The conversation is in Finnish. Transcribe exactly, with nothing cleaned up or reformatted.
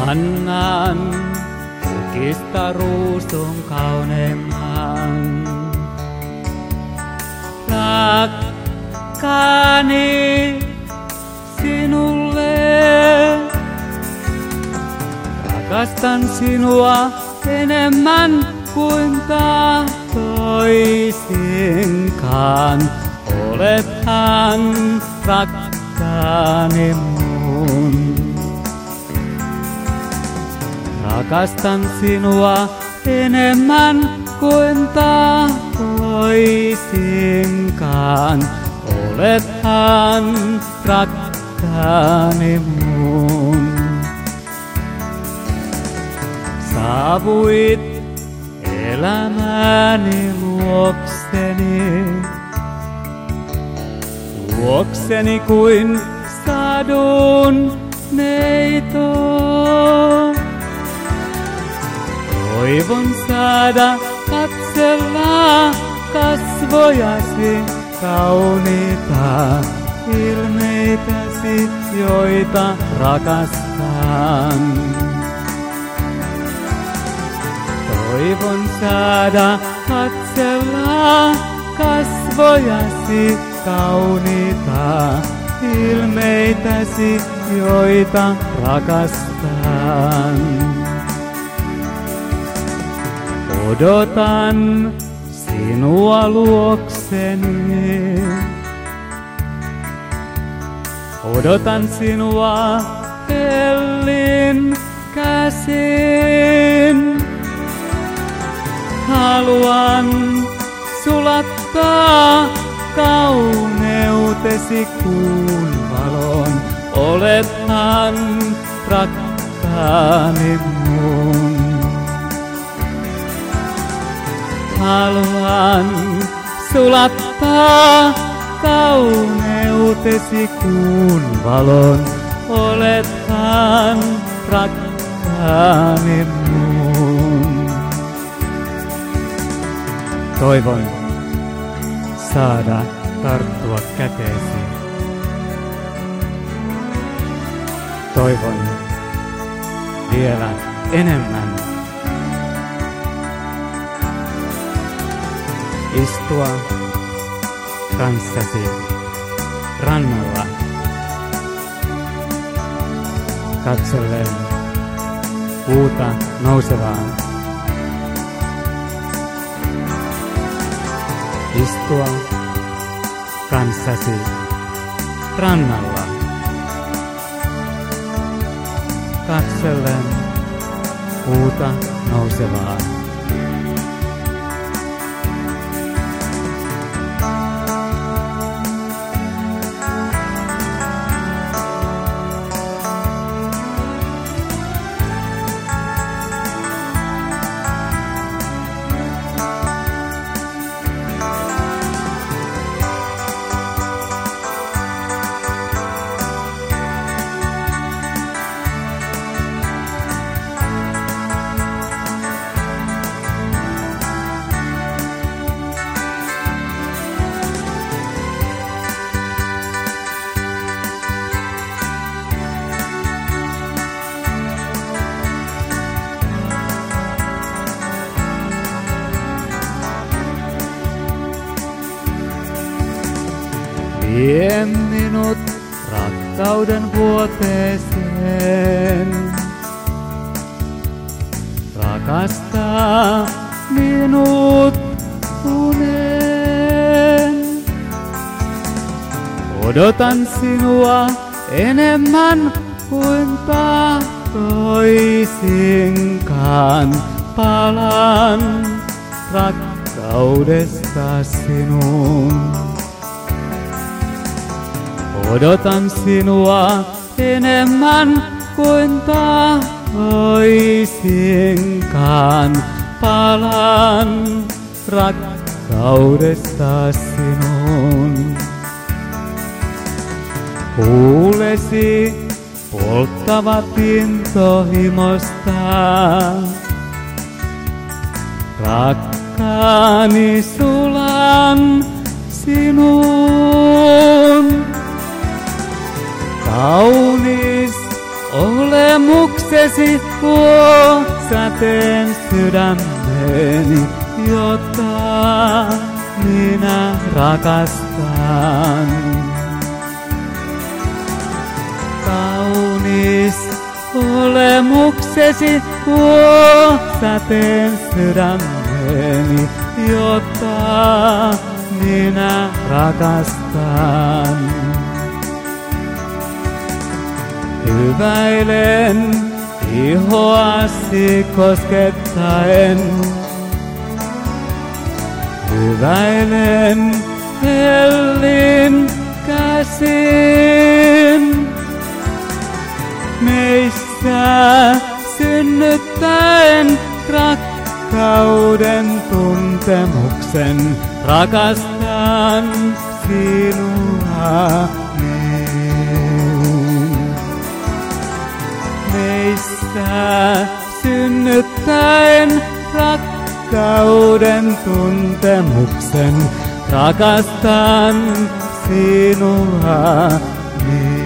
Annan kukista ruusun kauneimman. Rakkaani sinulle, rakastan sinua enemmän kuin tahtoisinkaan. Olethan rakkaani mun. Rakastan sinua enemmän kuin tahtoisinkaan. Olethan rakkaani mun. Saavuit elämäni luokseni, luokseni kuin sadun neito. Toivon saada katsella kasvojasi kauniita ilmeitäsi, joita rakastan. Toivon saada katsella kasvojasi kauniita ilmeitäsi, joita rakastan. Odotan sinua luokseni, odotan sinua hellin käsin. Haluan sulattaa kauneutesi kuun valon. Olethan rakkaani mun. Haluan sulattaa kauneutesi kuun valon. Olethan rakkaani mun. Toivon saada tarttua käteesi. Toivon vielä enemmän istua kanssasi rannalla, katsellen kuuta nousevaa. Istua kanssasi rannalla, katsellen kuuta nousevaa. Vie minut rakkauden vuoteeseen, rakastaa minut uneen. Odotan sinua enemmän kuin tahtoisinkaan. Palaan rakkaudesta sinuun. Odotan sinua enemmän kuin tahtoisinkaan. Palaan rakkaudesta sinuun. Kuulesi polttavat intohimosta. Rakkaani sulan sinuun. Kaunis ole olemuksesi luo säteen sydämeeni, jota minä rakastan. Kaunis olemuksesi luo säteen sydämeeni, jota minä rakastan. Hyväilen ihoasi koskettaen, hyväilen hellin käsin. Meissä synnyttäen rakkauden tuntemuksen, rakastan sinua niin. Meissä synnyttäen rakkauden tuntemuksen, rakastan sinua niin.